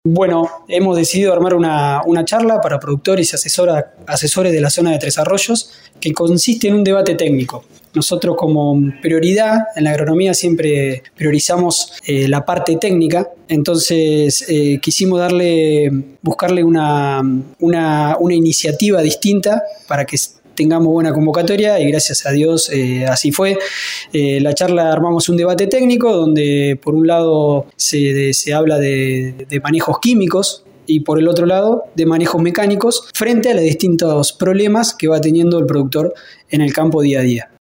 Bueno, hemos decidido armar una charla para productores y asesores de la zona de Tres Arroyos, que consiste en un debate técnico. Nosotros, como prioridad en la agronomía, siempre priorizamos la parte técnica. Entonces quisimos buscarle una iniciativa distinta para que tengamos buena convocatoria, y gracias a Dios así fue. La charla armamos un debate técnico donde por un lado se habla de manejos químicos y por el otro lado de manejos mecánicos frente a los distintos problemas que va teniendo el productor en el campo día a día.